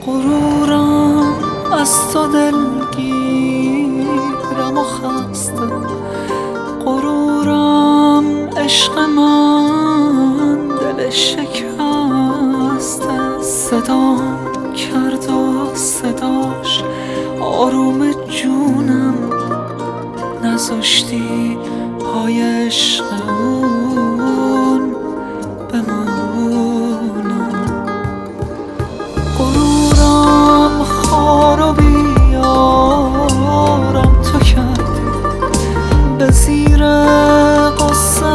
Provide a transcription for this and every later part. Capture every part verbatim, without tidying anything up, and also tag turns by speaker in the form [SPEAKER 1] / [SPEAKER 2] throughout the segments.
[SPEAKER 1] غرورم از تو دلگیرم و خسته، غرورم عشق من دل شکسته. صدام کرد و صداش آروم جونم، نذاشتی پای عشق اون بمونم. غرورم خار و بیارم تو کردی، به زیر قصه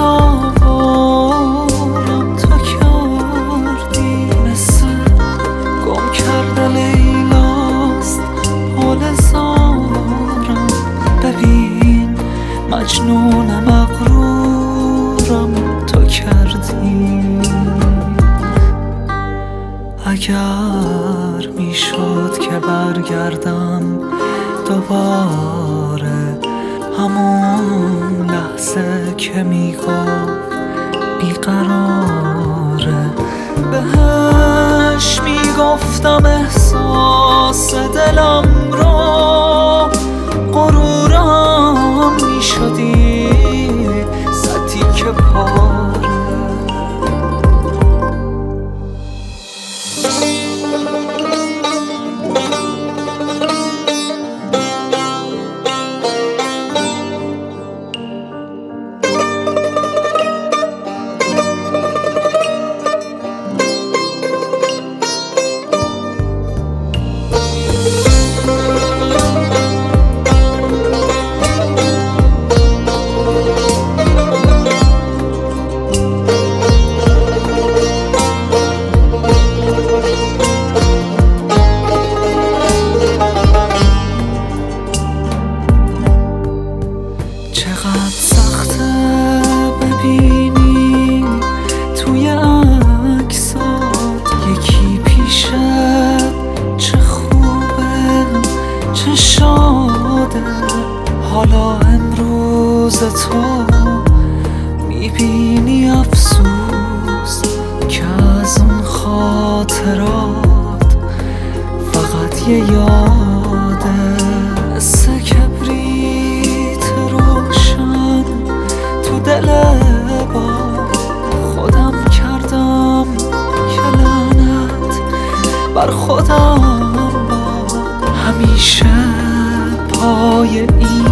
[SPEAKER 1] آوارم تو کردی. مثل گم کرده لیلاست حال زارم، ببین مجنون مغرورم تو کردی. اگر میشد که برگردم دوباره، همون لحظه که میگفت بیقراره، بهش میگفتم احساس دلم رو. غرورم میشدی سطی که پاره. چقدر سخته ببینی توی عکسات یکی پیشت، چه خوبه چه شاده. حالا امروز تو میبینی افسوس که از اون خاطرات فقط یه یاده. مثل کبریت روشن تو دل با خودم کردم که لعنت بر خودم با. همیشه پای این